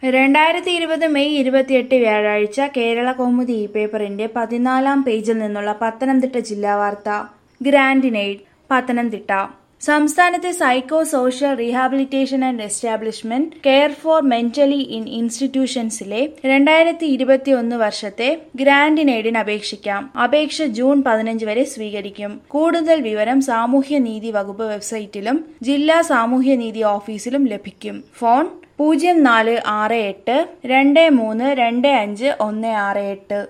2020 May 28 വ്യാഴാഴ്ച കേരള കൗമുദി പേപ്പറിന്റെ 14-ാം പേജിൽ നിന്നുള്ള പത്തനംതിട്ട ജില്ലാ വാർത്ത. ഗ്രാന്റിനെയ്ഡ് പത്തനംതിട്ട. സംസ്ഥാനത്തെ psycho social rehabilitation and establishment care for mentally in ഇൻസ്റ്റിറ്റ്യൂഷൻസിലെ 2021 വർഷത്തെ ഗ്രാന്റിനെയ്ഡിന് അപേക്ഷിക്കാം. അപേക്ഷ ജൂൺ 15 വരെ സ്വീകരിക്കും. കൂടുതൽ വിവരം സാമൂഹ്യനീതി വകുപ്പ് വെബ്സൈറ്റിലും ജില്ലാ സാമൂഹ്യനീതി ഓഫീസിലും ലഭിക്കും. ഫോൺ 0468 2325 168.